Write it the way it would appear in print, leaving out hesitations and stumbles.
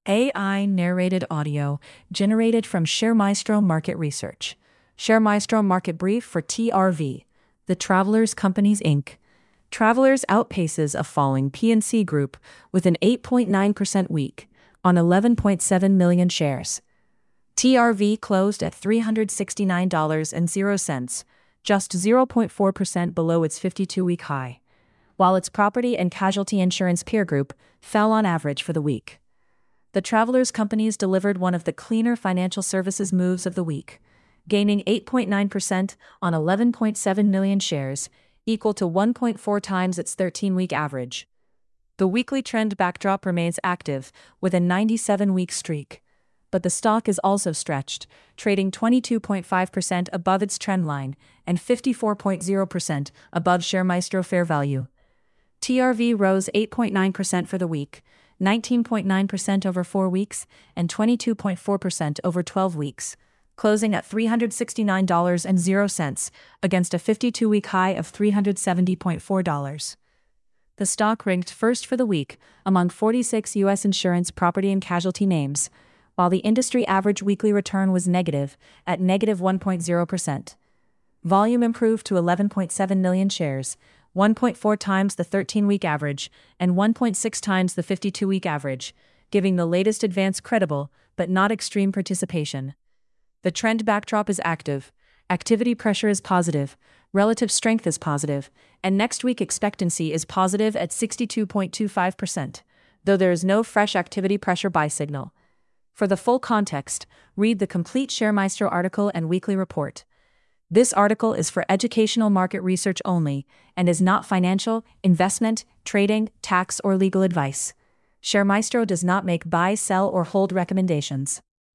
AI narrated audio generated from ShareMaestro Market Research. ShareMaestro Market Brief for TRV. The Travelers Companies Inc. Travelers outpaces a falling P&C Group with an 8.9% week on 11.7 million shares. TRV closed at $369.00, just 0.4% below its 52-week high, while its property and casualty insurance peer group fell on average for the week. The Travelers Companies delivered one of the cleaner financial services moves of the week, gaining 8.9% on 11.7 million shares, equal to 1.4 times its 13-week average. The weekly trend backdrop remains active, with a 97-week streak, but the stock is also stretched, trading 22.5% above its trend line and 54.0% above ShareMaestro fair value. TRV rose 8.9% for the week, 19.9% over 4 weeks, and 22.4% over 12 weeks, closing at $369.00 against a 52-week high of $370.4. The stock ranked first for the week among 46 U.S. insurance property and casualty names, while the industry average weekly return was negative, at negative 1.0%. Volume improved to 11.7 million shares, 1.4 times the 13-week average, and 1.6 times the 52-week average, giving the latest advance credible, but not extreme participation. The trend backdrop is active, activity pressure is positive, relative strength is positive, and next week expectancy is positive at 62.25%, though there is no fresh activity pressure buy signal. For the full context, read the complete ShareMaestro article and weekly report. This article is for educational market research only and is not financial, investment, trading, tax, or legal advice. ShareMaestro does not make buy, sell, or hold recommendations.